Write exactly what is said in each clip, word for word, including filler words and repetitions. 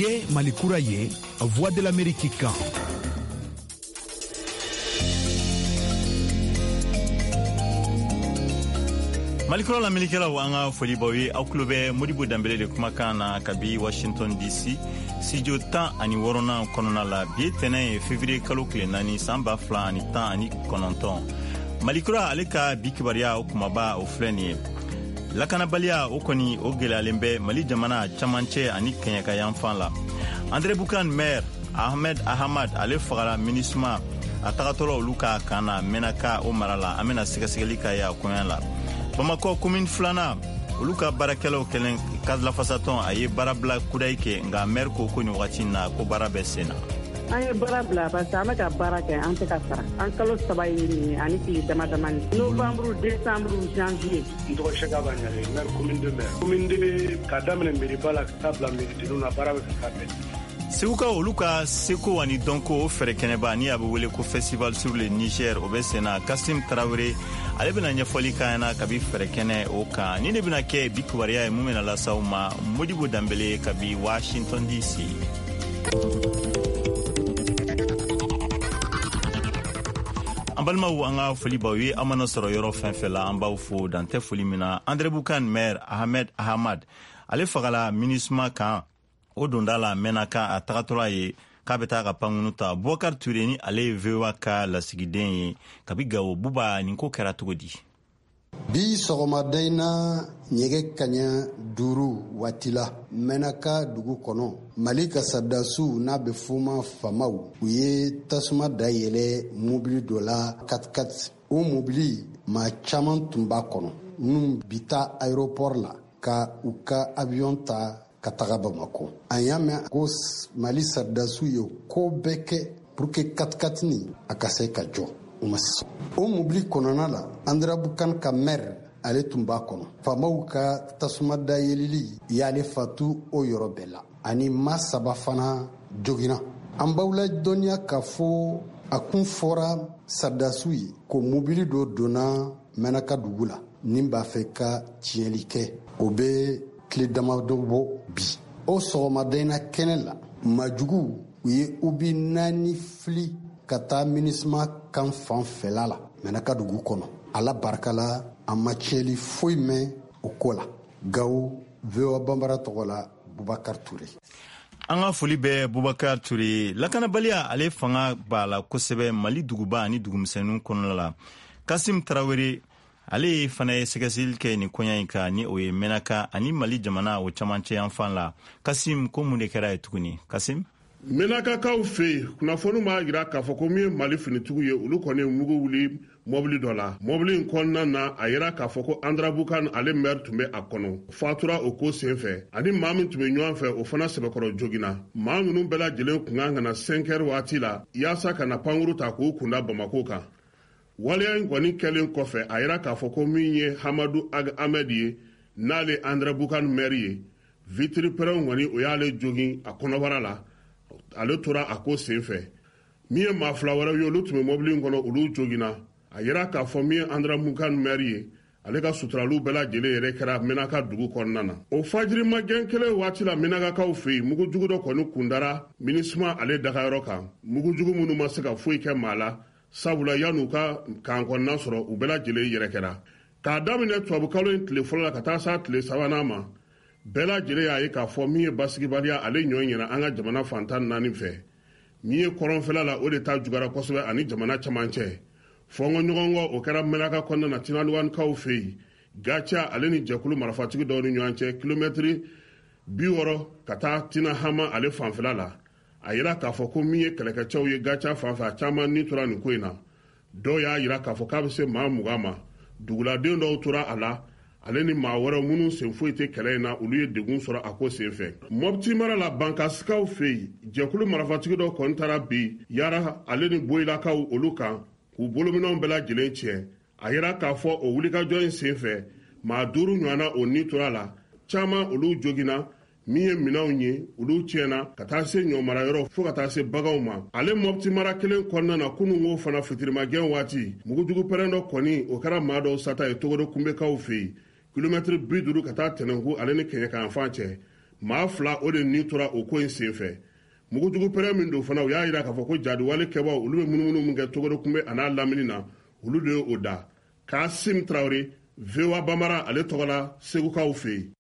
ye Mali kura ye Voix de l'Amérique kan. Malikura la milikela wanga foli bawe aw kulo bɛ Modibo Dambele de kumakan na kabi Washington D C studio tan ani wɔɔrɔnan kɔnɔna la bi tɛnɛ ye février kalo tile naani san ba fila ani tan ani kɔnɔntɔn. Malikura ale ka bi kibaruya o kumaba o filɛ nin ye. Lakanabaliya o kɔni o gwɛlɛyalen bɛ Mali jamana camancɛ ani kɛɲɛka yanfan la. André Boucan maire Ahmed Ahamad ale fagara MINUSMA a tagatɔla olu ka kan na Menaka o mara la an bɛna sɛgɛsɛgɛli ka ye a kɔɲɔ la. Bamako commune filana olu ka baarakɛlaw kɛlen kadla fasatɔn a ye baara bila kudayi kɛ nka maire ko ko ni wagati na ko baara bɛ sen na. An ye baara bila parce que an bɛ ka baara kɛ an tɛ ka sara an kalo saba ye nin ani tile dama dama ni novembre décembre janvier. N tɔgɔ Seka Baɲare maire commune de maire commune de bɛ ka daminɛ mairie la ka taa bila mairie denw na baara bɛ ka bɛn. Seguka olu ka seko ani dɔnko o fɛrɛ kɛnɛba ni a bɛ wele ko festival sur le Niger o bɛ sen na Kasim Traoré ale bɛna ɲɛfɔli k'an na kabi fɛrɛ kɛnɛ o kan ni de bɛna kɛ bi kibaruya ye mun bɛna lasaw ma Modibo Dambele kabi Washington D C. An balimaw an ka foli baw ye an mana sɔrɔ yɔrɔ fɛn fɛn la an b'aw fo dan tɛ foli min na. André Boucan maire Ahmed Ahamad ale fagala MINUSMA kan o donda la Menaka a tagatɔla ye k'a bɛ taa ka pankunu ta. Boubacar Touré ni ale ye V O A ka lasigiden ye kabi Gawo. Buba nin ko kɛra cogo di? Bi sɔgɔmada in na ɲɛgɛ kaɲɛ duuru waati la Menaka dugu kɔnɔ Mali ka sardasiw n'a bɛ f'uma famaw u ye tasuma dayɛlɛ mobili dɔ la quatre quatre. O mobili maa caman tun b'a kɔnɔ minnu bi taa aéroport la ka u ka avion ta ka taga Bamako. An y'a mɛn ko Mali sardasiw ye ko bɛɛ kɛ pour que quatre quatre nin a ka se ka jɔ. O mobili kɔnɔna la André Boucan ka maire ale tun b'a kɔnɔ. Faamaw ka tasuma dayɛlɛli y'ale fatu o yɔrɔ bɛɛ la ani maa saba fana joginna. An b'aw la dɔnniya k'a fɔ a kun fɔra sardasiw ye ko mobili dɔ donna Menaka dugu la ni b'a fɛ ka tiɲɛli kɛ o bɛ tile damadɔ bɔ bi. O sɔgɔmada in na kɛnɛ la majugu u ye ubi naani fili ka taa MINUSMA kan fan fɛla la Menaka dugu kɔnɔ. Ala barika la an ma tiɲɛli foyi mɛn o ko la. Gawo V O A Banbara tɔgɔ la Boubacar Touré. An ka foli bɛ Boubacar Touré. Lakanabaliya ale fanga b'a la kosɛbɛ Mali duguba ani dugumisɛnninw kɔnɔna la. Kasim Traoré ale fana ye sɛgɛsɛgɛli kɛ nin koɲa in kan ni o ye Menaka ani Mali jamana o camancɛ yanfan la. Kasim ko mun de kɛra ye tuguni? Kasim Menakakaw fɛ yen kunnafoni b'a jira k'a fɔ ko min ye Mali finitigiw ye olu kɔni ye mugu wuli mobili dɔ la. Mobili in kɔnɔna na a yira k'a fɔ ko André Boucan ale maire tun bɛ a kɔnɔ. Fatura o ko senfɛ ani maa min tun bɛ ɲɔgɔn fɛ o fana sɛbɛkɔrɔ joginna. Maa minnu bɛɛ lajɛlen kun kan ka na cinq heures waati la yaasa ka na pankuru ta k'u kunda Bamako kan. Waleya in kɔni kɛlen kɔfɛ a yira k'a fɔ ko min ye Hamadu Ag Ahmed ye n'ale André Boucan maire ye vitiri pɛrɛnw kɔni o y'ale jogin a kɔnɔbara la. Ale tora a ko senfɛ min ye maa fila wɛrɛ ye olu tun bɛ mobili in kɔnɔ olu joginna a yira k'a fɔ min ye André Boucan maire ye ale ka suturaliw bɛɛ lajɛlen yɛrɛ kɛra Menaka dugu kɔnɔna na. O fajiri magɛn kelen waati la Menakakaw fɛ yen mugujugu dɔ kɔni kundara MINUSMA ale dagayɔrɔ kan. Mugujugu minnu ma se ka foyi kɛ maa la sabula yan'u ka kan kɔnɔna sɔrɔ u bɛɛ lajɛlen yɛrɛ kɛra. K'a daminɛ tubabukalo in tile fɔlɔ la ka taa s'a tile sabanan ma bɛɛ lajɛlen y'a ye k'a fɔ min ye basigibaliya ale ɲɔ ɲɛna an ka jamana fantan naani fɛ. Min ye kɔrɔnfɛla la o de ta jugara kosɛbɛ ani jamana caman cɛ. Fɔngɔ ɲɔgɔngɔ o kɛra Menaka kɔnɔna na Tinaluwanikaw fɛ yen. Gacha ale ni jɛkulu marifatigi dɔw ni ɲɔgɔn cɛ kilomɛtiri bi wɔɔrɔ ka taa Tinahama ale fanfɛla la. A yira k'a fɔ ko min ye kɛlɛkɛcɛw ye Gacha fanfɛ a caman ni tora nin ko in na. Dɔw y'a yira k'a fɔ k'a bɛ se maa mugan ma. Duguladen dɔw tora a la. Ale ni maa wɛrɛ minnu sen foyi tɛ kɛlɛ in na olu ye degun sɔrɔ a ko senfɛ. Mopti mara la Bankasikaw fɛ yen jɛkulu marifatigi dɔ kɔni taara bi yara ale ni Boyilakaw olu kan k'u bolominɛw bɛɛ lajɛlen tiɲɛ. A yira k'a fɔ o wulikajɔ in senfɛ maa duuru ɲɔgɔnna o ni tora la caman olu joginna min ye minɛnw ye olu tiɲɛna ka taa se ɲɔmarayɔrɔ fo ka taa se baganw ma. Ale Mopti mara kelen kɔnɔna na kunun ko fana fitirimagɛn waati mugujugu pɛrɛn dɔ kɔni o kɛra maa dɔw sata ye Togodo kunbɛkaw fɛ yen. Kilomɛtiri bi duuru ka taa Tɛnɛnku ale ni Kɛɲɛka yanfan cɛ maa fila o de ni tora o ko in senfɛ mugujugu pɛrɛ min don fana u y'a yira k'a fɔ ko jadiwale kɛbaaw olu bɛ munumunu min kɛ Togo kunbɛ a n'a lamini na olu de ye o da Kasim Traoré V O A Bambara ale tɔgɔ la Segukaw fɛ yen.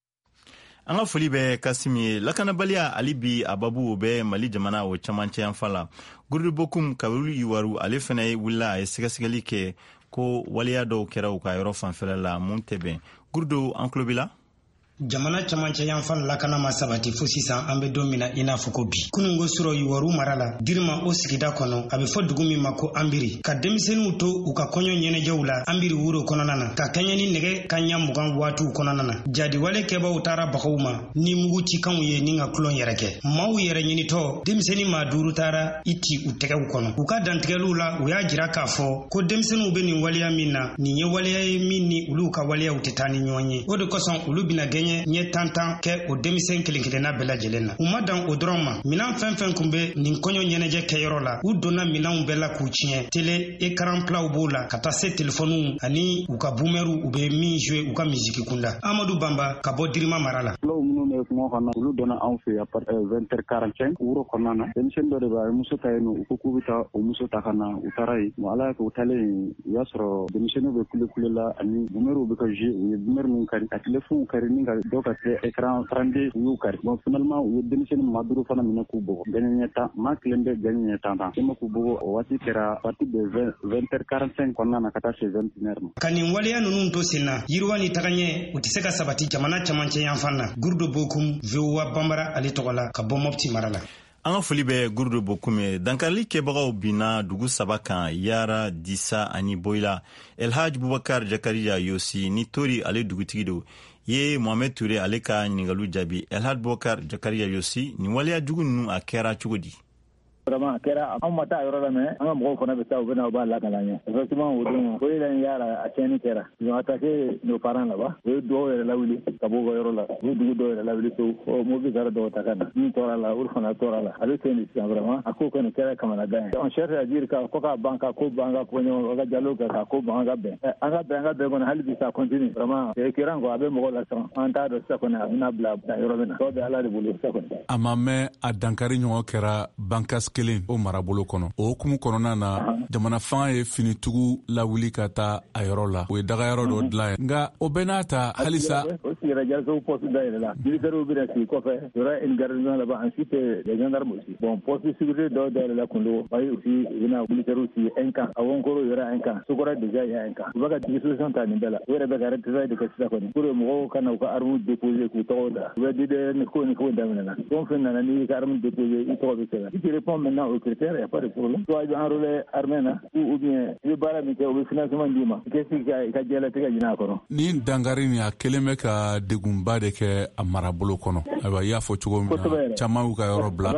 An ka foli bɛ Kasim ye. Lakanabaliya ali bi a babu bɛ Mali jamana o camancɛ yanfan la. Gurudu Bokum Kabiru Iwaru ale fana wulila a ye sɛgɛsɛgɛli kɛ ko waleya dɔw kɛra u ka yɔrɔ fanfɛla la mun tɛ bɛn. Gurudu an tulo b'i la? Jamana camancɛ yanfan lakana ma sabati fo sisan an bɛ don min na i n'a fɔ ko bi. Kunungo sɔrɔ Iwaru mara la Dirima o sigida kɔnɔ a bɛ fɔ dugu min ma ko Anbiri ka denmisɛnninw to u ka kɔɲɔ ɲɛnajɛw la Anbiri wuro kɔnɔna na ka kɛɲɛ ni nɛgɛ kaɲa mugan waatiw kɔnɔna na. Jadiwale kɛbaaw taara bagaw ma ni mugu cikanw ye ni ka kulon yɛrɛ kɛ. Maaw yɛrɛ ɲinitɔ denmisɛnnin maa duuru taara i ti u tɛgɛw kɔnɔ. U ka dantigɛliw la u y'a jira k'a fɔ ko denmisɛnninw bɛ nin waleya min na nin ye waleya ye min ni olu ka waleyaw tɛ taa ni ɲɔgɔn ye. O de kosɔn olu bɛna gɛɲɛ ɲɛ tan tan kɛ o denmisɛn kelen kelenna bɛɛ lajɛlen na. U ma dan o dɔrɔn ma minan fɛn fɛn kun bɛ nin kɔɲɔ ɲɛnajɛ kɛyɔrɔ la u donna minanw bɛɛ la k'u tiɲɛ. Tele écran plaw b'o la ka taa se telefoniw ani u ka bumɛriw u bɛ min jouer u ka musique kunda. Amadou Bamba ka bɔ Dirima mara la. Plaw minnu bɛ kuma kɔnɔ olu donna anw fɛ à partir de vingt heures quarante-cinq wuro kɔnɔna na. Denmisɛn dɔ de b'a muso ta yen nɔ u ko k'u bɛ taa o muso ta ka na u taara yen. Bon ala k'u taalen u y'a sɔrɔ denmisɛnninw bɛ kule kule la ani bumɛriw bɛ ka jouer u ye bumɛri min kari a telefoniw kari ni ka dɔ ka kɛ écran trente u y'u kari. Bon finalement u ye denmisɛnnin maa duuru fana minɛ k'u bugɔ. Gagné tan maa kelen bɛ gagné tan tan. Kema k'u bugɔ o waati kɛra à partir de vingt heures quarante-cinq kɔnɔna na ka taa se vingt et une heures ma. Ka nin waleya ninnu to sen na yiriwa ni tagaɲɛ u tɛ se ka sabati jamana camancɛ yanfan na. Gurudu Bokum V O A Bambara ale tɔgɔ la ka bɔ Mopti mara la. An ka foli bɛ Gurudu Bokum ye. Dankarili kɛbagaw binna dugu saba kan Yara, Disa ani Boyila. Elhaj Bubakar Jakariya Yosi ni Tori ale dugutigi do. Ye Mohamed Touré ale ka ɲininkaliw jaabi. Elhaj Bubakar Jakariya Yosi nin waleya jugu ninnu a kɛra cogo di? Vraiment a kɛra anw ma taa yɔrɔ la mais an ka mɔgɔw fana bɛ taa u bɛ na u b'a lakana ɲɛ. Effectivement o don o ye la Yara a tiɲɛni kɛra. Ils ont attaqué nos parents là-bas. O ye dɔw yɛrɛ lawuli ka bɔ u ka yɔrɔ la. U ye dugu dɔw yɛrɛ lawuli so o mobili taara dɔw ta ka na. Min tɔɔra la olu fana tɔɔra la. A bɛ fɛn de sisan vraiment a ko kɔni kɛra kamanagan ye. On cherche à dire ka ko ka ban ka ko ban ka poɲɔ ka jalo kɛ ka ko ban ka bɛn. An ka bɛn an ka bɛn kɔni hali bi ça continue vraiment c'est écœurant quoi a bɛ mɔgɔw la sɔn. An t'a dɔn sisan kɔni a bɛna bila yɔrɔ min na. Tɔ bɛ Ala de bolo sisan kɔni. A ma mɛn a dankari ɲɔgɔn kɛra Bankas kelen o marabolo kɔnɔ. O hukumu kɔnɔna na jamana fanga ye finitugu lawuli ka taa a yɔrɔ la. O ye dagayɔrɔ dɔ dilan ye. Nka o bɛɛ n'a ta halisa o sigila Jarisow poste dayɛlɛ la. Militaires bɛna sigi kɔfɛ. Il y aura une garnison là-bas ensuite les gendarmes aussi. Bon poste de sécurité dɔw dayɛlɛ la Kundo. Ayi aussi u bɛna militaires sigi un camp. A Wonkoro il y aura un camp. Sokora déjà il y a un camp. U bɛ ka disposition ta nin bɛɛ la. U yɛrɛ bɛ ka rectifier de kɛ sisan kɔni. Pour que mɔgɔw kana u ka armes déposer k'u tɔgɔ da. U bɛ D D R ni ko ni ko daminɛna. Fɛn o fɛn nana n'i ka arme déposer i tɔgɔ bɛ sɛbɛn. Si tu réponds maintenant aux critères il y a pas de problème. Toi i bɛ enrôler armée na ou bien i bɛ baara min kɛ u bɛ financement d'i ma. I kɛ sigi ka i ka diɲɛlatigɛ ɲin'a kɔrɔ. Ni dangari ni a kelen bɛ ka degunba de kɛ a marabolo kɔnɔ. Ayiwa i y'a fɔ cogo min na caman y'u ka yɔrɔ bila.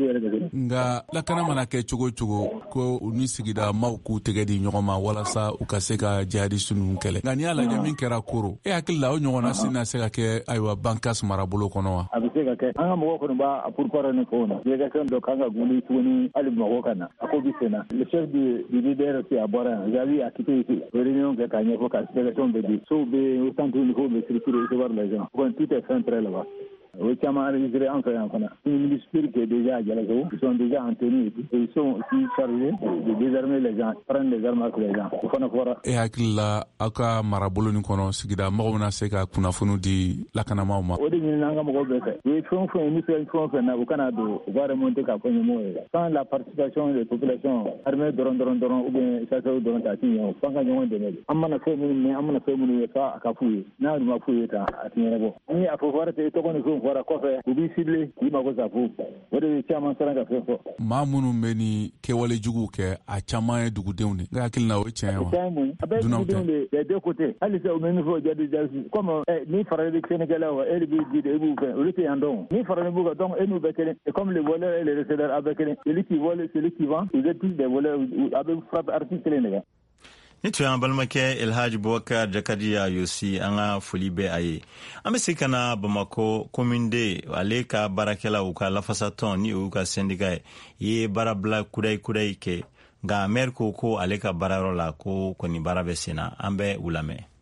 Nka lakana mana kɛ cogo cogo ko u ni sigida maaw k'u tɛgɛ di ɲɔgɔn ma walasa u ka se ka jihadiste ninnu kɛlɛ. Nka n'i y'a lajɛ min kɛra Koro e hakili la o ɲɔgɔnna sina se ka kɛ ayiwa Bankas marabolo kɔnɔ wa? A bɛ se ka kɛ an ka mɔgɔw kɔni b'a pourparlers ni fɛnw na. Délégation dɔ kan ka guli tuguni hali mɔgɔw ka na a ko bi sen na. Le chef du D D R aussi a bɔra yan. J'avais a quitté ici. Réunion kɛ k'a ɲɛfɔ ka délégation bɛ di. Sow bɛ au centre du niveau bɛ structurer recevoir les gens. Bon tout est fait très là-bas. O caman enregistré an fɛ yan fana. Une ministère qui est déjà à Dialazo, ils sont déjà en tenue et ils sont aussi chargés de désarmer les gens, prendre les armes avec les gens. O fana fɔra. E hakili la aw ka marabolo nin kɔnɔ sigida mɔgɔw bɛna se ka kunnafoni di lakanamaw ma. O de ɲinina an ka mɔgɔw bɛɛ fɛ. U ye fɛn o fɛn ni fɛn fɛn o fɛn na u kana don u b'a remonter k'a fɔ ɲɛmɔgɔw ye. Sans la participation des populations armées dɔrɔn dɔrɔn dɔrɔn ou bien chasseurs dɔrɔn ta ti ɲɛ o. F'an ka ɲɔgɔn dɛmɛ de. An mana fɛn minnu mɛn an mana fɛn minnu ye f'a a ka f'u ye. N'a dun ma f'u ye tan a ti ɲɛnabɔ. Ni a fɔ fɔra ten tɔgɔ ni fɛnw fɔra kɔfɛ u b'i ciblé k'i mago sa fo. O de ye caman siran ka fɛn fɔ. Maa minnu bɛ ni kɛwale juguw kɛ a caman ye dugudenw de. N ka hakili la o ye tiɲɛ ye wa? A bɛ dugudenw de des deux côtés. Hali sisan u bɛ min fɔ jadi jasi comme ni farali Sénégalais wa e de b'i di de e b'u fɛ olu tɛ yan dɔn. Ni farali b'u kan donc e n'u bɛɛ kelen et comme les voleurs et les receveurs a bɛɛ kelen. Celui qui vole celui qui vend ils êtes tous des voleurs a bɛ frappe artiste kelen de kan. Ni tun y'an balimakɛ Elhaj Bubakar Jakariya Yosi an ka foli bɛ a ye. An bɛ se ka na Bamako commune de ale ka baarakɛlaw ka lafasatɔn ni o ka syndicat ye baara bila kudayi kudayi kɛ nka maire ko ko ale ka baarayɔrɔ la ko kɔni baara bɛ sen na an bɛ u lamɛn.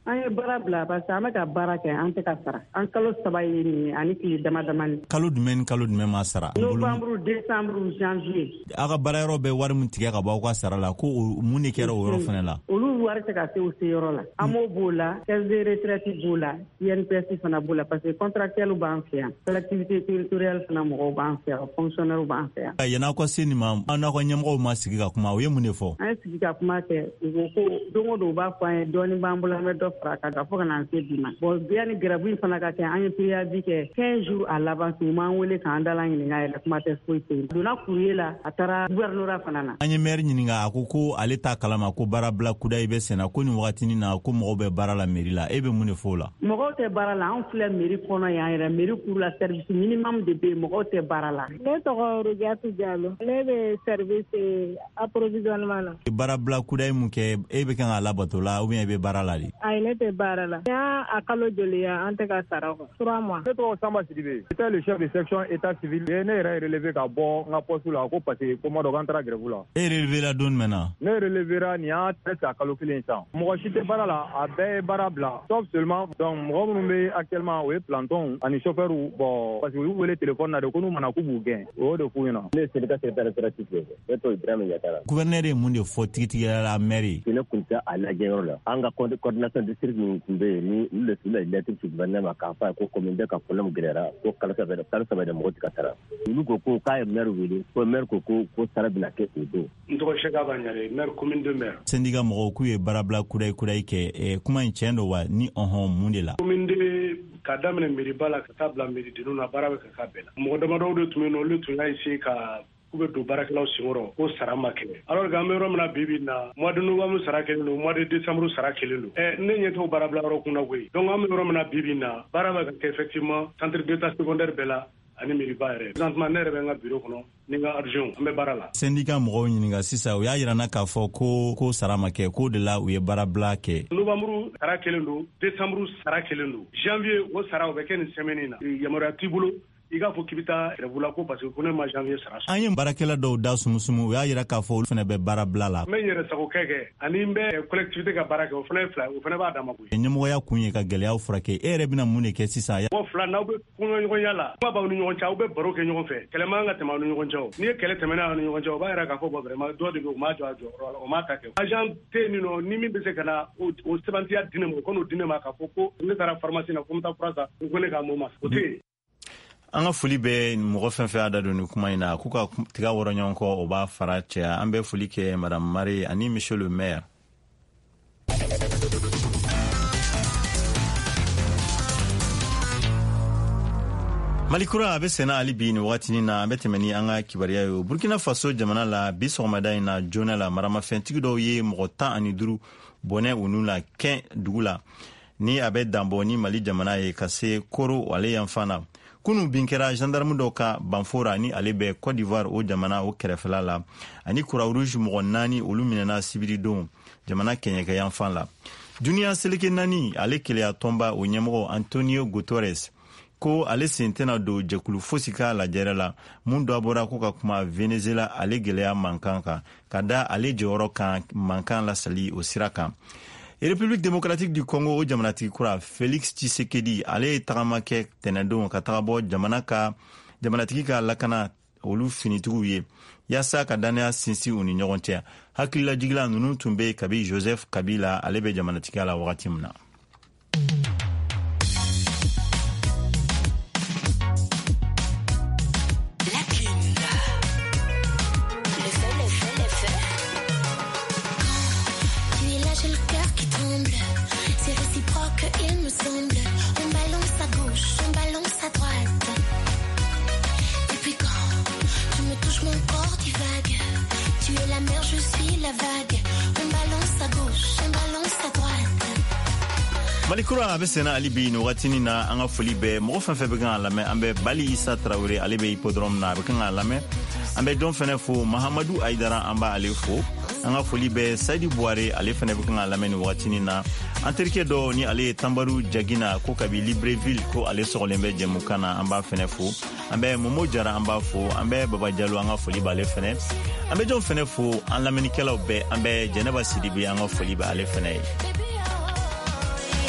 an ye baara bila parce que an bɛ ka baara kɛ an tɛ ka sara an kalo saba ye nin ani tile dama damani. Kalo jumɛn kalo jumɛn ma sara? Novembre, décembre, janvier. A ka baara yɔrɔ bɛ wari min tigɛ ka bɔ aw ka sara la ko mun de kɛra o yɔrɔ fana la? Olu wari tɛ ka se o se yɔrɔ la. Amo b'o la, caisse de retraite b'o la, I N P S fana b'o la parce que contractuel b'an fɛ yan, collectivité territoriale fana mɔgɔw b'an fɛ yan, fonctionnaire b'an fɛ yan. Yan'aw ka se nin ma, an n'aw ka ɲɛmɔgɔw ma sigi ka kuma, o ye mun de fɔ? An ye sigi ka kuma kɛ, u ko ko don o don u b'a fɔ an ye dɔɔni b'an bolo an bɛ dɔ fara ka fɔ ka na an se bi ma. Bon bien ni grève in fana ka kɛ an ye préavis kɛ quinze jours à l'avance u m'an wele k'an dala ɲininka yɛrɛ kuma tɛ foyi tɛ. Donna courrier la a taara gouvernorat fana na. An ye maire ɲininka a ko ko ale t'a kalama ko baara bila kudayi bɛ senna ko nin wagatinin na ko mɔgɔw bɛ baara la mairie la. E bɛ mun de fɔ o la? Mɔgɔw tɛ baara la, an filɛ mairie kɔnɔ yan yɛrɛ mairie cour la service minimum de bɛ yen mɔgɔw tɛ baara la. Ne tɔgɔ Rudiatu Diallo, ne bɛ service approvisionnement na. Baara bila kudayi mun kɛ e bɛ kan ka labato la ou bien e bɛ baara la de? Ayi ne tɛ baara la. Y'a a kalo joli ya an tɛ ka sara quoi. trois mois. Ne tɔgɔ Samba Sidibe. J'étais le chef de section état civil. Et ne yɛrɛ relevé ka bɔ n ka poste la ko parce que ko ma dɔn k'an taara grève la. E relevé la don mɛn na? Ne relevé la nin y'a presque a kalo kelen san. Mɔgɔ si tɛ baara la, a bɛɛ ye baara bila. Sauf seulement donc mɔgɔ minnu bɛ actuellement o ye planton ani chauffeur bon parce que u y'u wele téléphone na de ko n'u mana k'u b'u gɛn. O de f'u ɲɛna. Ne ye syndicat secrétaire récréatif ye. Ne t'o Ibrahima Yatara. Gouverneur ye mun de fɔ tigitigiya la mairie? Ne kun tɛ a lajɛ yɔrɔ la. An ka coordination district min tun bɛ yen ni olu de tun bɛ lettre ci gouverneur ma k'a fɔ a ye ko commune bɛ ka problème gɛlɛyara ko kalo saba de kalo saba de mɔgɔ tɛ ka sara. Olu ko ko k'a ye maire wele ko maire ko ko ko sara bɛna kɛ o don. N tɔgɔ Seka Baɲare, maire commune de maire. Syndicat mɔgɔw k'u ye baara bila kudayi kudayi kɛ kuma in tiɲɛ don wa ni ɔhɔn mun de la? Commune de ka daminɛ mairie ba la ka taa bila mairie denw na baara bɛ ka k'a bɛɛ la. Mɔgɔ damadɔw de tun bɛ yen nɔ olu tun y'a essayer ka k'u bɛ don baarakɛlaw senkɔrɔ ko sara ma kɛlɛ. Alors que an bɛ yɔrɔ min na bi bi na mois de novembre sara kelen don mois de décembre sara kelen don. Ɛ ne ɲɛ t'o baara bila yɔrɔ kunna koyi. Donc an bɛ yɔrɔ min na bi bi na baara bɛ ka kɛ effectivement centre d'état secondaire bɛɛ la ani mairie ba yɛrɛ. Présentement ne yɛrɛ bɛ n ka bureau kɔnɔ ni n ka adjoint an bɛ baara la. Syndicat mɔgɔw ɲininka sisan u y'a yira n na k'a fɔ ko ko sara ma kɛ k'o de la u ye baara bila kɛ. Novembre sara kelen don décembre sara kelen don janvier o sara o bɛ kɛ nin semaine in na. Yamaruya t'i bolo i k'a fɔ k'i bɛ taa grève la ko parce que ko ne ma janvier sara. An ye baarakɛla dɔw da sumusumu u y'a yira k'a fɔ olu fana bɛ baara bila la. N bɛ n yɛrɛ sagokɛ kɛ ani n bɛ collectivité ka baara kɛ o fana ye fila o fana b'a dama koyi. Ɲɛmɔgɔya kun ye ka gɛlɛyaw furakɛ e yɛrɛ bɛna mun de kɛ sisan? Mɔgɔ fila n'aw bɛ kumaɲɔgɔnya la kuma b'aw ni ɲɔgɔn cɛ aw bɛ baro kɛ ɲɔgɔn fɛ kɛlɛ man kan ka tɛmɛ aw ni ɲɔgɔn cɛ o. N'i ye kɛlɛ tɛmɛna aw ni ɲɔgɔn cɛ o b'a yira k'a fɔ bon vraiment dɔ de bɛ o m'a jɔ a jɔyɔrɔ la o m'a ta kɛ. Agent tɛ nin nɔ ni min bɛ se ka na o sɛbɛntiya di ne ma o ka n'o di ne ma k'a fɔ ko ne taara pharmacie la ko n bɛ taa fura san ko ne k'a mɔ ma o tɛ yen. An ka foli bɛ mɔgɔ fɛn fɛn y'a da don ni kuma in na k'u ka tiga wɔrɔ ɲɔgɔn kɔ o b'a fara cɛya. An bɛ foli kɛ madame Marie ani monsieur le maire. Malikura a bɛ senna hali bi ni wagatinin na an bɛ tɛmɛ ni an ka kibaruya ye. Burkina Faso jamana la bi sɔgɔmada in na joona la maramafɛntigi dɔw ye mɔgɔ tan ani duuru bɔnɛ u n'u la kɛn dugu la ni a bɛ danbɔ ni Mali jamana ye ka se Koro ale yanfan na. Kunu bin kɛra gendarme dɔw ka banfora ni ale bɛ Côte d'Ivoire o jamana o kɛrɛfɛla la ani Croix Rouge mɔgɔ naani olu minɛna sibiridon jamana kɛɲɛkɛ yanfan la. Duniya seleke naani ale keleya tɔnba o ɲɛmɔgɔ Antonio Guterres ko ale sen tɛna don jɛkulu fosi ka lajɛrɛ la mun dɔ bɔra ko ka kuma Venezuela ale gɛlɛya mankan kan ka da ale jɔyɔrɔ kan mankan lasali o sira kan. République démocratique du Congo o jamanatigi kura Félix Tshisekedi ale ye tagama kɛ tɛnɛdon ka taga bɔ jamana ka jamanatigi ka lakana olu finitigiw ye yaasa ka danaya sinsin u ni ɲɔgɔn cɛ. Hakililajigila ninnu tun bɛ kabi Joseph Kabila ale bɛ jamanatigiya la wagati min na. Malikura a bɛ senna hali bi ni wagatinin na an ka foli bɛɛ mɔgɔ fɛn fɛn bɛ kan ka lamɛn an bɛ Bali Isa Traoré ale bɛ hippodrome na a bɛ kan ka lamɛn an bɛ dɔn fɛnɛ fo Mahamadu Aidara an b'a ale fo an ka foli bɛɛ Saidi Buare ale fɛnɛ bɛ kan ka lamɛn ni wagatinin na an terikɛ dɔ ni ale ye Tanbaru Jagina ko kabi Libreville ko ale sɔgɔlen bɛ jɛmukan na an b'a fɛnɛ fo an bɛ Momo Jara an b'a fo an bɛ Baba Jalo an ka foli b'ale fɛnɛ an bɛ jɔn fɛnɛ fo an lamɛnnikɛlaw bɛɛ an bɛ Jɛnɛba Sidibe an ka foli b'ale fɛnɛ ye.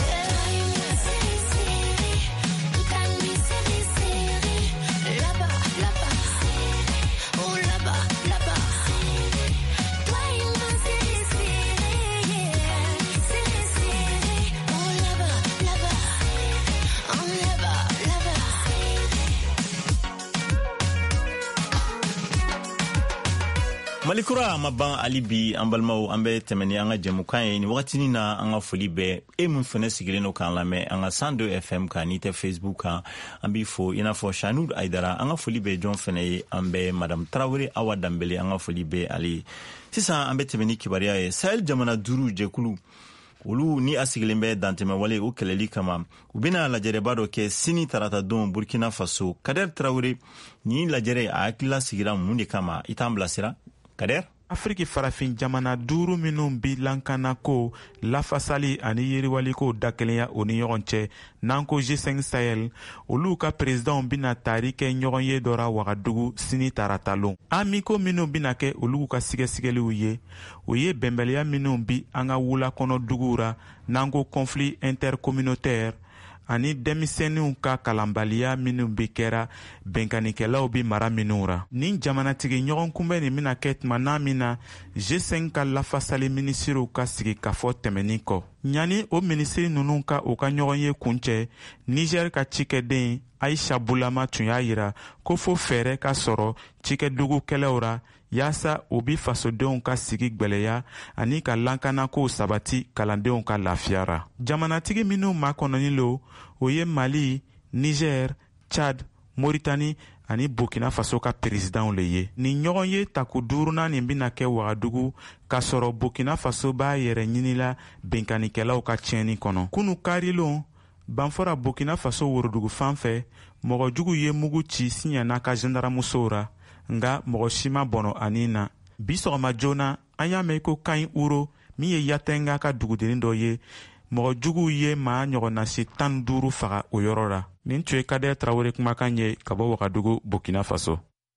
Malikura ma ban ali bi an balimaw an bɛ tɛmɛni an ka jɛmukan ye ni wagatini na an ka foli bɛɛ e mun fɛnɛ sigilen no k'an lamɛn an ka cent deux F M kan n'i tɛ Facebook kan an b'i fo i n'a fɔ Chanoud Aidara an ka foli bɛɛ jɔn fɛnɛ ye an bɛ Madame Tarawele Awa Dambele an ka foli bɛɛ ale ye sisan an bɛ tɛmɛni kibaruya ye Sahel jamana duuru jɛkulu olu ni a sigilen bɛ dantɛmɛ wale o kɛlɛli kama u bɛna lajɛrɛba dɔ kɛ sini tarata don Burkina Faso Kader Tarawele ni lajɛrɛ a hakilila sigira mun de kama i t'an bilasira Kader Afriki farafin jamana duuru minnu bi lankana ko lafasali ani yiriwali ko dakelenya o ni ɲɔgɔn cɛ n'an ko G cinq Sahel olu ka présidents bina tari kɛ ɲɔgɔn ye dɔra Wagadugu sini taratalon amiko minnu bina kɛ olu ka sigɛsigɛliw ye o ye bɛnbaliya minnu bi an ka wula kɔnɔ dugura n'an ko conflit intercommunautaire ani denmisɛnninw ka kalanbaliya minnu bi kɛra bɛnkanikɛlaw bi mara minnu ra ni jamanatigi ɲɔgɔn kunbɛn nin bena kɛ tuma n'a min na G cinq ka lafasali minisiriw ka sigi ka fɔ tɛmɛni kɔ ɲani o minisiri nunu ka o ka ɲɔgɔn ye kuncɛ Niger ka cikɛden Aisha Bulama tun y'a yira ko fo fɛɛrɛ ka sɔrɔ cikɛdugukɛlaw ra yaasa u bi fasodenw ka sigi gwɛlɛya ani ka lankanako sabati kalandenw ka lafiyara jamanatigi minnu makɔnɔni lo o ye Mali, Niger, Chad, Mauritanie ani Burkina Faso ka présidents le ye ni ɲɔgɔn ye taku duuruna nin bina kɛ Wagadugu ka sɔrɔ Burkina Faso b'a yɛrɛ ɲinila benkanikɛlaw ka tiɲɛni kɔnɔ kunu karilon banfɔra Burkina Faso worodugu fan fɛ mɔgɔ jugu ye mugu ci siɲana ka gendarmemusow ra nga mɔgɔ si ma bɔnɔ ani na bi sɔgɔma joona an y'a mɛn ko Kayi Uro min ye Yatenga ka dugudennin dɔ ye mɔgɔ juguw ye maa ɲɔgɔnna si tan duuru faga o yɔrɔ la nin tun ye Kader Tarawele kumakan ye ka bɔ Wagadugu Burkina Faso.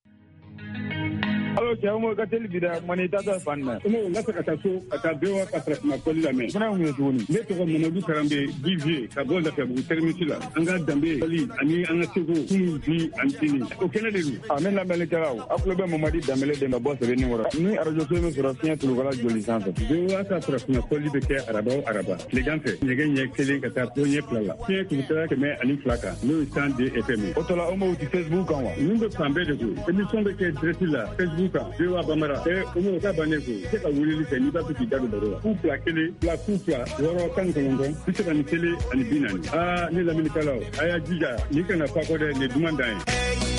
Alo cɛ mo ka teli bida mani tata fanna no la ka taa so ka taa bewa ka fara ma koli la mɛ fana mun ye tuguni ne tɔgɔ Mamadu Karambe Divier ka bɔ Lafiyabugu terminus la an ka danbe koli ani an ka sego kun bi an tini o kɛnɛ de do a ne lamɛnnikɛlaw a kulo bɛ Mamadi Dambele de ma bɔ sɛbɛnni wɔrɔ ni arajo so min sɔrɔ fiɲɛ tulukala joli sanfɛ bewa ka fara ma koli bɛ kɛ araba o araba tilegan fɛ ɲɛgɛn ɲɛ kelen ka taa fo ɲɛ fila la fiɲɛ tulukala kɛmɛ ani fila kan n'o ye cent deux F M o tɔla o m'o ti Facebook kan wa min bɛ fan bɛɛ de ko émission bɛ kɛ direct la Facebook kan bewa bamara ɛ o m'o ka bannen ko se ka weleli kɛ n'i b'a fɛ k'i da don baro la ku fila kelen fila ku fila wɔɔrɔ tan ni kɔnɔntɔn bi saba ni kelen ani bi naani aa ne lamɛnnikɛlaw a y'a jija ni kana fa kɔ dɛ nin duman dan ye.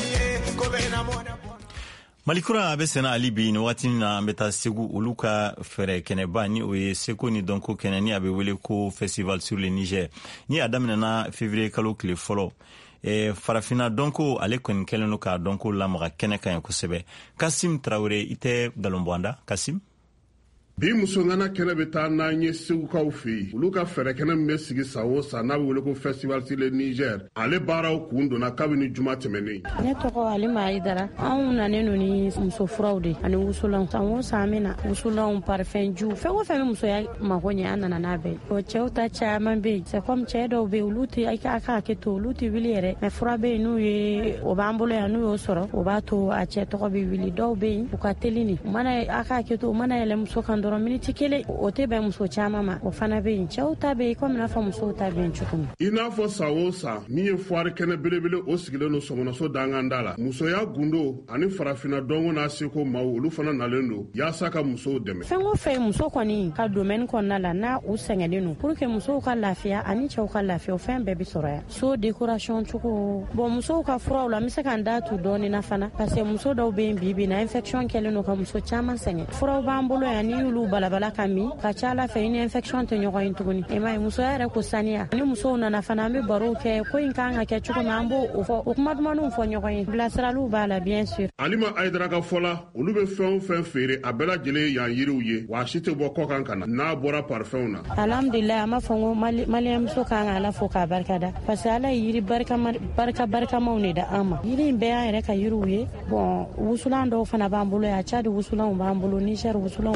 Malikura a bɛ sɛnɛ ali bi ni waatini na an bɛ taa Segu olu ka fɛrɛ kɛnɛba ni o ye Seko ni dɔnko kɛnɛ ni a bɛ wele ko Festival sur le Niger ni a daminɛna février kalo tile fɔlɔ e, farafina dɔnko ale kɔni kɛlen no k'a dɔnko lamaga kɛnɛ kan ye kosɛbɛ Kasim Traoré i tɛ dalonbɔnda Kasim bi musongana kɛnɛ bɛ taa n'an ye segukaw fɛ yen olu ka fɛɛrɛ kɛnɛ min bɛ sigi san o san n'a bɛ wele ko Festival sur le Niger ale baaraw kun donna kabini juma tɛmɛnen ne tɔgɔ Halima Aidara anw nanen no ni musofuraw de ani wusulanw san o san min na wusulanw parfum ju fɛn o fɛn bɛ musoya mago ɲɛ an nana n'a bɛɛ o cɛw ta caman bɛ yen c'est comme cɛ dɔw bɛ yen olu tɛ a ka hakɛ to olu tɛ wuli yɛrɛ mais fura bɛ yen n'u ye o b'an bolo yan n'u y'o sɔrɔ o b'a to a cɛ tɔgɔ bɛ wuli dɔw bɛ yen u ka teli ni u mana a ka hakɛ to u mana yɛlɛ muso kan dɔrɔn miniti kelen o tɛ bɛn muso caman ma o fana bɛ yen cɛw ta bɛ yen komi n'a fɔ musow ta bɛ yen cogo min i n'a fɔ san o san min ye foire kɛnɛ belebele o sigilen don Sɔmɔnɔso danganda la musoya gundo ani farafina dɔnko n'a seko maaw olu fana nalen don yaasa ka musow dɛmɛ fɛn o fɛn muso kɔni ka domaine kɔnɔna la n'a u sɛgɛnnen don pour que musow ka lafiya ani cɛw ka lafiya o fɛn bɛɛ bɛ sɔrɔ yan so décoration cogo bon musow ka furaw la n bɛ se ka n da tu dɔɔni na fana parce que muso dɔw bɛ yen bi bi na infection kɛlen don ka muso caman sɛgɛn furaw b'an bolo yan ni y'olu balabala ka min ka ca Ala fɛ i ni infection tɛ ɲɔgɔn ye tuguni i m'a ye musoya yɛrɛ ko saniya ni musow nana fana an bɛ barow kɛ ko in kan ka kɛ cogo min an b'o fɔ o kuma dumanw fɔ ɲɔgɔn ye bilasiraliw b'a la bien sûr Halima Aidara ka fɔ la olu bɛ fɛn o fɛn feere a bɛɛ lajɛlen yan yiriw ye wa si tɛ bɔ kɔ kan ka na n'a bɔra parfɛnw na alhamdulilayi an b'a fɔ ko maliyɛn muso kan ka Ala fo k'a barikada parce que Ala ye yiri barika barika barikamaw de da an ma yiri in bɛɛ y'an yɛrɛ ka yiriw ye bon wusulan dɔw fana b'an bolo yan Cadi wusulanw b'an bolo Niger wusulanw b'an bolo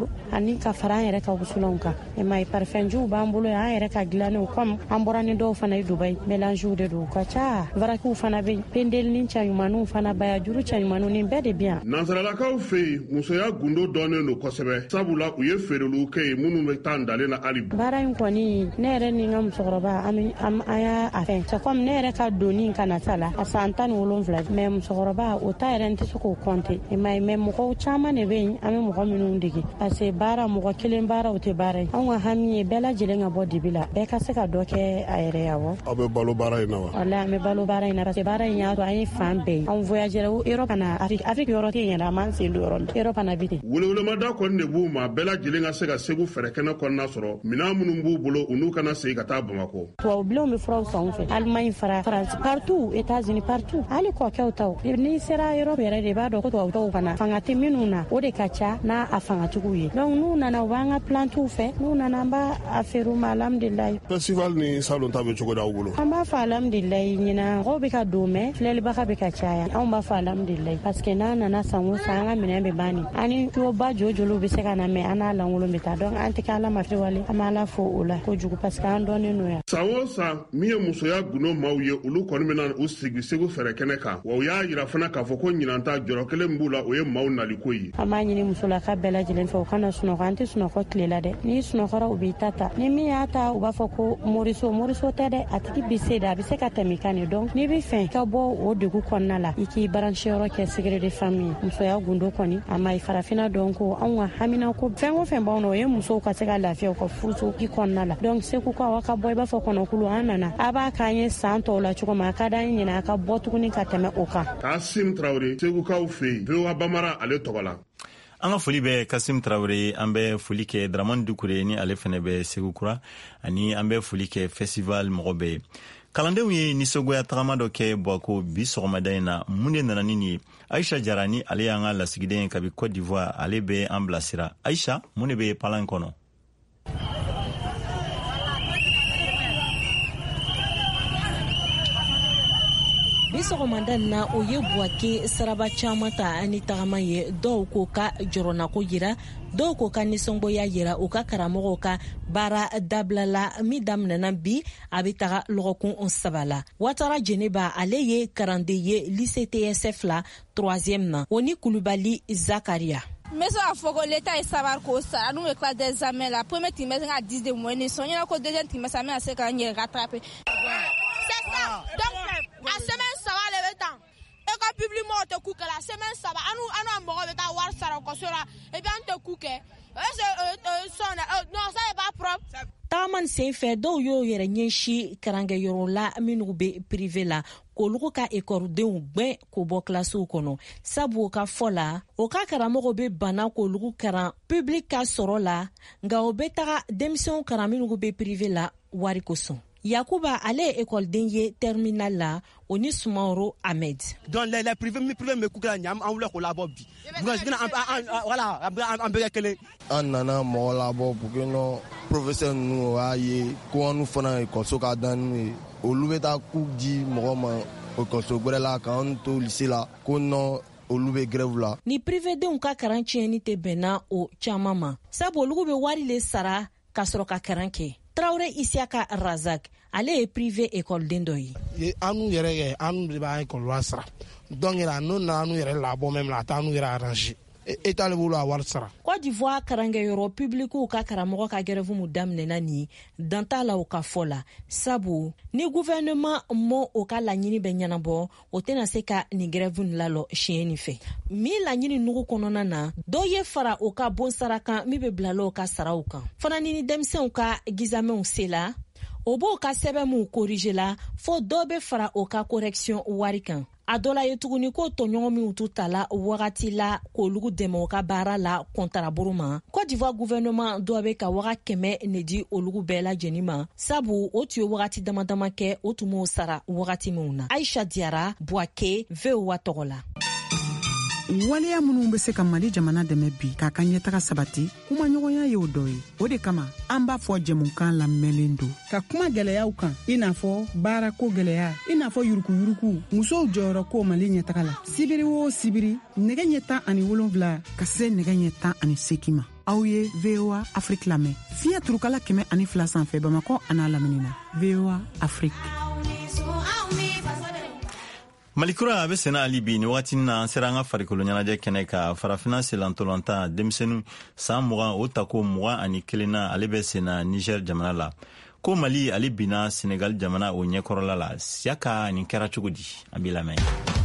bolo ani ka fara yɛrɛ ka wusulanw kan e ma parfumjuw b'an bolo an yɛrɛ ka dilannew comme an bɔra ni dɔw fana ye Dubai mélangew de do ka ca vrakiw fana bɛ pendel ni cɛɲumanw fana baya juru cɛɲumanw ni bɛɛ de bi yan. Nansaralakaw fɛ yen musoya gundo dɔɔnen don kosɛbɛ sabula u ye feereliw kɛ yen minnu bɛ taa dalen na hali bi. baara in kɔni ne yɛrɛ ni n ka musokɔrɔba an y'a a fɛn c'est comme ne yɛrɛ ka doni ka na ta la a san tan ni wolonwula mais musokɔrɔba o ta yɛrɛ n tɛ se k'o compter e ma ye mais mɔgɔw caman de bɛ yen an bɛ mɔgɔ minnu dege parce que baara mɔgɔ kelen baara o tɛ baara ye anw ka hami ye bɛɛ lajɛlen ka bɔ dibi la bɛɛ ka se ka dɔ kɛ a yɛrɛ ye awɔ. aw bɛ balo baara in na wa. walayi an bɛ balo baara in na parce que baara in y'a to an ye fan bɛɛ ye an voyagera Europe kana Afrique Afrique yɔrɔ tɛ yen yɛrɛ an m'an sen don yɔrɔ min Europe fana bi ten. welewelemada kɔni de b'u ma bɛɛ lajɛlen ka se ka segu fɛɛrɛ kɛnɛ kɔnɔna sɔrɔ minɛn minnu b'u bolo u n'u kana segin ka taa Bamako. tubabubilenw bɛ furaw san u fɛ Allemagne fara France partout États-Unis partout hali kɔkɛw taw n'i sera Europe yɛrɛ de b'a dɔn ko tubabutɔw fana fanga tɛ minnu na o de ka ca n'a a fangatigiw ye donc n'u nana u b'an ka plantiw fɛ n'u nana an b'a a feere u ma alhamdulilayi. festival ni salon ta bɛ cogo d'aw bolo. an b'a fɔ alhamdulilayi ɲinan mɔgɔw bɛ ka don mɛ filɛlibaga bɛ ka caya anw b'a fɔ alhamdulilayi parce que n'a nana san o san an ka minɛn bɛ banni ani tuyoba jojoliw bɛ se ka na mɛ an n'a lankolon bɛ taa donc an tɛ kɛ ala ma firiwale an b'a ala fo o la kojugu parce que an dɔnnen n'o yan. san o san min ye musoya gundo maaw ye olu kɔni bɛna u sigi segu fɛɛrɛ kɛnɛ kan wa u y'a yira fana k'a fɔ ko ɲinan ta jɔrɔ kelen b'u la o ye maaw naliko ye. an b'a ɲini musolaka bɛɛ lajɛlen fɛ u kana sunɔgɔ an tɛ sunɔgɔ tile la dɛ n'i sunɔgɔra u b'i ta ta ni min y'a ta u b'a fɔ ko moriso moriso tɛ dɛ a tigi bɛ se de a bɛ se ka tɛmɛ kan de donc n'i bɛ fɛ ka bɔ o degun kɔnɔna la i k'i baranceyɔrɔ kɛ secret de famille musoya gundo kɔni a ma farafinna dɔn ko anw ka hamina ko fɛn o fɛn b'anw na o ye musow ka se ka lafiya u ka furuso i kɔnɔna la donc segu ko aw ka bɔ i b'a fɔ kɔnɔkulu an nana a b'a k'an ye san tɔw la cogo min a ka d'an ye ɲinɛ a ka bɔ tuguni ka tɛmɛ o kan. Kasim Traoré segukaw fɛ yen V O A Bamara ale tɔgɔ la. an ka foli bɛ Kasim Traoré an bɛ foli kɛ Dramane Dukure ni ale fana bɛ Segu Kura ani an bɛ foli kɛ festival mɔgɔ bɛɛ. kalandenw ye nisɔngoya tagama dɔ kɛ Buwako bi sɔgɔmada in na mun de nana ni nin ye Aisha Jara ni ale y'an ka lasigiden ye kabi Côte d'Ivoire ale bɛ an bilasira. Aisha mun de bɛ palan kɔnɔ? bi sɔgɔmada na o ye Buwake saraba caman ta ani tagama ye dɔw ko ka jɔrɔnako yira dɔw ko ka nisɔngoya yira u ka karamɔgɔw ka baara dabilala min daminɛna bi a bɛ taga lɔgɔkun saba la. Watara Jeneba ale ye kalanden ye lycée T S F la troisième na o ni Kulubali Zakaria. Mais ça faut que l'État savoir que ça nous éclate des examens la première trimestre à dix de moyenne son il y a que deuxième trimestre mais c'est quand il rattraper. C'est ça. Donc à semaine ça va le temps. Et quand publiquement on te coupe la semaine ça va. Anu anu amoro de ta war ça ko sera et bien on te coupe. Non ça n'est pas propre. Taman senfɛ dɔw y'o yɛrɛ ɲɛsi karankɛyɔrɔ la minnu bɛ privé la k'olu ka ekɔlidenw gbɛn k'o bɔ kilasiw kɔnɔ sabu o ka fɔ la o ka karamɔgɔw bɛ bana k'olu karan public ka sɔrɔ la nka o bɛ taga denmisɛnw karan minnu bɛ privé la wari kosɔn. Yakuba ale ye écoleden ye terminal la o ni Sumaworo Ahmed. Donc les les privés mi privés me kukla nyam an wula ko labɔ bi. Voilà an bɛɛ kelen. An nana mɔgɔ labɔ pour que non professeur ninnu o y'a ye ko an fana ekɔliso ka dan n'u ye olu bɛ taa coup di mɔgɔ ma ekɔliso wɛrɛ la k'an to lycée la ko non olu bɛ grève la. Ni privédenw ka karan tiɲɛni tɛ bɛnna o caman ma sabu olu bɛ wari le sara ka sɔrɔ ka karan kɛ. Traoré Isiaka Razak ale ye privé écoleden dɔ ye. Anu yɛrɛ kɛ anu de b'a école wari sara donc yɛrɛ n'o nana anu yɛrɛ labɔ même la a t'anu yɛrɛ arranger État le bolo a wari sara. Côte d'Ivoire karankɛyɔrɔ publicu ka karamɔgɔ ka grève mu daminɛna ni dan t'a la o ka fɔ la sabu ni gouvernement mɔ o ka laɲini bɛ ɲɛnabɔ o tɛna se ka ni grève nin lalɔ siɲɛ nin fɛ. Min laɲini nugu kɔnɔna na dɔw ye fara o ka bon sara kan min bɛ bilala o ka saraw kan. Fana ni denmisɛnw ka gizamɛnw se la o b'o ka sɛbɛn mun corriger la fo dɔw bɛ fara o ka correction wari kan. A dɔ la ye tuguni ko tɔɲɔgɔn minnu t'u ta la wagati la k'olugu dɛmɛ u ka baara la kɔntaraburu ma. Côte d'Ivoire gouvernement dɔ bɛ ka waga kɛmɛ ne di olugu bɛɛ lajɛlen ma sabu o tun ye wagati dama dama kɛ o tun m'o sara wagati minnu na. Aisha Diara Buwake V O A tɔgɔ la. waleya minnu be se ka Mali jamana dɛmɛ bi k'a ka ɲɛtaga sabati kumaɲɔgɔnya y'o dɔ ye. O de kama an b'a fɔ jɛmukan lamɛnlen don ka kuma gwɛlɛyaw kan i n'a fɔ baarako gwɛlɛya, i n'a fɔ yurukuyuruku, musow jɔyɔrɔ ko Mali ɲɛtaga la. Sibiri o sibiri nɛgɛ ɲɛ tan ani wolonwula ka se nɛgɛ ɲɛ tan ani seegin ma. Aw ye V O A Afrique lamɛn fiɲɛ turukala kɛmɛ ani fila sanfɛ Bamakɔ an'a lamini na. V O A Afrique. Malikura a be sena ali bi ni wagati na an sera an ka farikolo ɲɛnajɛ kɛnɛ ka farafina selantɔlɔntan denmisɛnu san mugan o tako mugan ani kelen na ale bɛ sena Niger jamana la. Ko Mali ale bina Senegal jamana o ɲɛkɔrɔla la. Siyaka nin kɛra cogo di? An b'i lamɛn.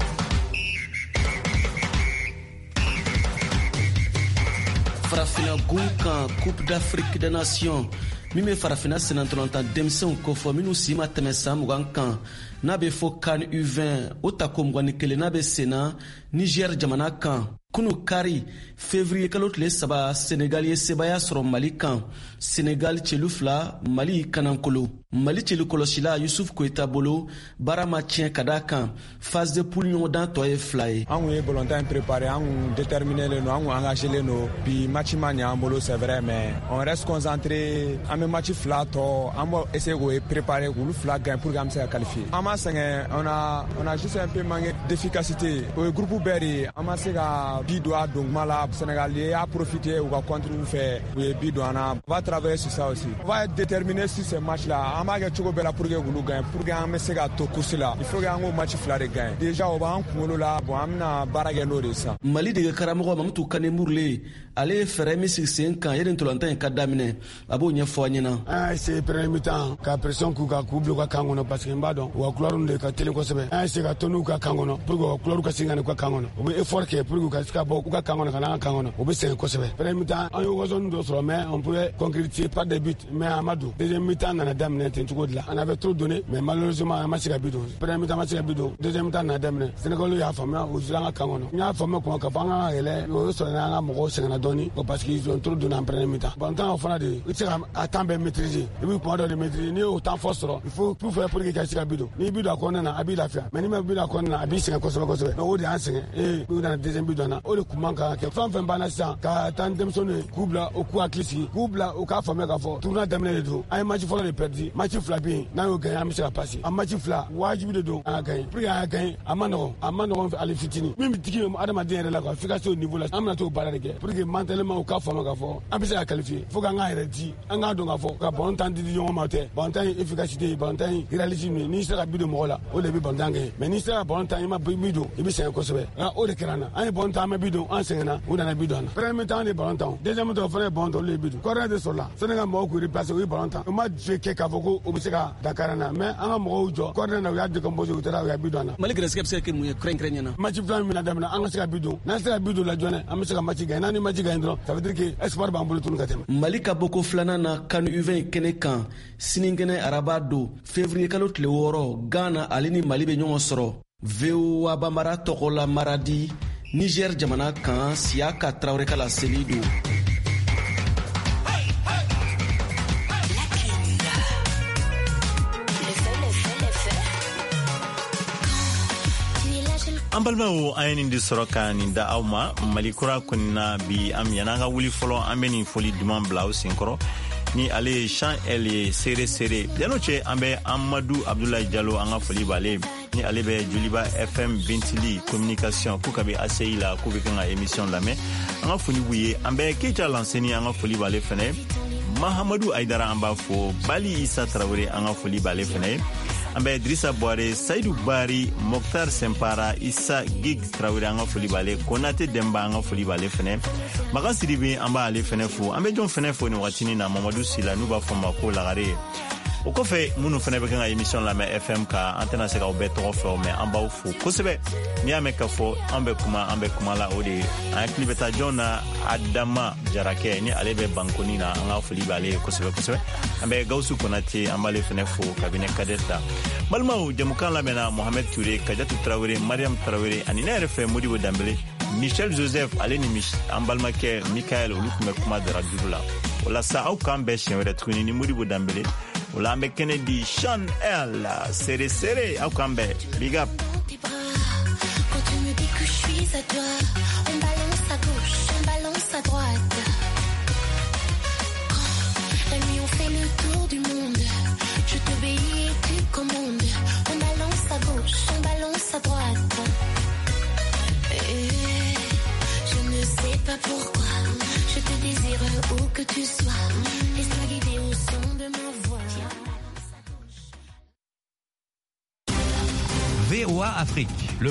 Farafina gun kan Coupe d'Afrique des Nations min be farafina senatɔlɔntan denmisɛnw kofɔ minnu si ma tɛmɛ san mugan kan n'a be fɔ CAN U vingt o tako mugan ni kelen n'a be sena Niger jamana kan. Kunu kari février kalo tile saba Senegal ye sebaya sɔrɔ Mali kan. Senegal celu fila Mali kanankolo. Mali celu kɔlɔsila Yusuf Koyita bolo baara ma tiɲɛ ka da kan. Phase de poule ɲɔgɔndan tɔ ye fila ye. An ye ballontan préparé, an déterminé len no, an engagé len no. Bi match ma ɲɛ an bolo c'est vrai mais on reste concentré. An be match fila tɔ an b'a essayer k'o préparer k'olu fila gagner pour que an be se ka qualifier. An ma sɛgɛn, on a on a juste un peu manqué d'efficacité. O ye groupe bɛɛ de an ma se ka bi don a don kuma la. Sénégal y'a profité ou ka contre u fɛ u ye bi don an na. On va travailler sur ça aussi. On va être déterminé sur ces matchs là. An b'a kɛ cogo bɛɛ la pour que k'olu gagner pour que an be se ka to course la. Il faut que an k'o match fila de gagner. Déjà o b'an kunkolo la bon an bɛna baara kɛ n'o de sa. Mali dege karamɔgɔ Mamutu Kane Murle ale ye fɛɛrɛ min sigi sen kan yɛrɛ ntɔlɔntan in ka daminɛ a b'o ɲɛfɔ an ɲɛna. An essayer premier mi-temps ka pression k'u kan k'u bila u ka kan kɔnɔ parce que n b'a dɔn u ka couleur de ka teli kosɛbɛ. An essayer ka to n'u ka kan kɔnɔ pour que u ka couleur ka segin ka na u ka kan kɔnɔ. U bɛ effort kɛ pour que u ka se ka bɔ u ka kan kɔnɔ ka n'an ka kan kɔnɔ. U bɛ sɛgɛn kosɛbɛ. Premier mi-temps an ye occasion dɔ sɔrɔ mais on pouvait concrétiser par des buts mais an ma don. Deuxième mi-temps nana daminɛ ten cogo de la. On avait trop donné mais malheureusement an ma se ka but don. Premier mi-temps ma se ka but don. Deuxième mi-temps nana daminɛ. Sénégal y'a faamuya u sera an ka kan kɔnɔ. N y'a faamuya kɔn ka fɔ an ka yɛlɛ o ye sɔrɔ an ka mɔgɔw sɛgɛnna dɔɔni parce que ils ont trop donné en premier mi-temps. Bon temps o fana de i tɛ se ka a temps bɛɛ maîtriser. I bɛ kuma dɔ de maîtriser. N'i y'o temps fort sɔrɔ il faut tout faire pour que i ka se ka but don. N'i but don a kɔnɔna na a b'i lafiya mais n'i ma but don a kɔnɔna na a b'i sɛgɛn kosɛbɛ kosɛbɛ. Donc o de y'an sɛgɛn ee u nana deuxième but don na o de kun man kan ka kɛ fɛn fɛn banna sisan ka taa denmisɛnninw ye k'u bila u k'u hakili sigi k'u bila u k'a faamuya k'a fɔ tournoi daminɛ de don an ye match fɔlɔ de perdu match fila bɛ yen n'an y'o gagné an bɛ se ka passer a match fila wajibi de don an ka gagné pour que an ka gagné a ma nɔgɔn a ma nɔgɔn ale fitinin min bɛ digi adamaden yɛrɛ la quoi f'i ka se o niveau la an bɛna t'o baara de kɛ pour que mentalement u k'a faamuya k'a fɔ an bɛ se ka qualifier fo k'an k'an yɛrɛ di an k'a dɔn k'a fɔ ka ballontan di di ɲɔgɔn ma o tɛ ballontan ye efficacité ye ballontan ye réalisme ye n'i sera ka bi don mɔgɔ la o de bɛ ballontan kɛ mais n'i sera ka ballontan i ma bi don i bɛ sɛgɛn kosɛbɛ o de kɛra an na an ye ballontan an ma bi don an sɛgɛnna u nana bi don an na premier mi-temps an de ballontan deuxième mi-temps o fana ye ballontan olu ye bi don kɔrɔya de sɔrɔla Sénégal mɔgɔw k'u replacer u ye ballontan u ma jouer kɛ k'a fɔ ko u bɛ se ka Dakar na mais an ka mɔgɔw jɔ kɔrɔya na u y'a décomposer u taara u y'a bi don an na. Mali gɛrɛsɛgɛ bɛ se ka kɛ mun ye kɛrɛnkɛrɛnnen na. match filanan min na daminɛ an ka se ka bi don n'an sera ka bi don la joona an bɛ se ka match gagner n'an ni match gagner dɔrɔn ça veut dire que espoir b'an bolo tuguni ka tɛmɛ. Mali ka bɔ ko filanan na CAN U vingt kɛnɛ kan sinikɛnɛ araba don février kalo tile wɔɔrɔ Ghana ale ni Mali bɛ ɲɔgɔn sɔrɔ. V O A Bambara tɔgɔ la Maradi Niger jamana kan Siyaka Traoré ka laseli don. an balimaw an ye nin de sɔrɔ ka nin da aw ma Mali kura kɔni na bi an yan'an ka wuli fɔlɔ an bɛ nin foli duman bila aw senkɔrɔ ni ale ye Jean L ye seere seere yan'o cɛ an bɛ Amadou Abdoulaye Diallo an ka foli b'ale ni ale bɛ Joliba F M Bentili communication k'u ka bɛ A C I la k'u bɛ kan ka émission lamɛn an ka foli b'u ye an bɛ Keita Lanseni an ka foli b'ale fɛnɛ Mahamadou Aïdara an b'a fɔ Bali Issa Traoré an ka foli b'ale fɛnɛ an bɛ Drissa Boire Saïdou Bari Mokhtar Sempara Issa Gig Traoré an ka foli b'ale Konate Demba an ka foli b'ale fɛnɛ Maga Sidibe an b'ale fɛnɛ fo an bɛ jɔn fɛnɛ fo nin wagatinin na Mamadou Sila n'u b'a fɔ ma ko Lagare o kɔfɛ minnu fɛnɛ bɛ kan ka émission lamɛn F M ka an tɛna se k'aw bɛɛ tɔgɔ fɛ mais an b'aw fo kosɛbɛ n'i y'a mɛn ka fɔ an bɛ kuma an bɛ kuma la o de ye an hakili bɛ taa jɔn na Adama Jarakɛ ni ale bɛ bankoni na an ka foli b'ale ye kosɛbɛ kosɛbɛ an bɛ Gawusu Konate an b'ale fɛnɛ fo kabinɛ Kadɛta balimaw jamukan lamɛnna Mohamed Touré Kajatu Traoré Mariam Traoré ani ne yɛrɛ fɛ Modibo Dambele Michel Joseph ale ni an balimakɛ Mikael olu tun bɛ kuma Darajuru la o la sa aw k'an bɛɛ siɲɛ wɛrɛ tuguni ni Modibo Dambele o la an bɛ kɛnɛ di Sean L seere seere aw k'an bɛɛ big up. me dis que je suis à toi. On balance à gauche, on balance à droite. Quand la nuit on fait le tour du monde, je t'obéis et tu commandes. On balance à gauche, on balance à droite. Et je ne sais pas pourquoi, je te désire où que tu sois. Laisse-moi guider au son de ma voix. V O A Afrique.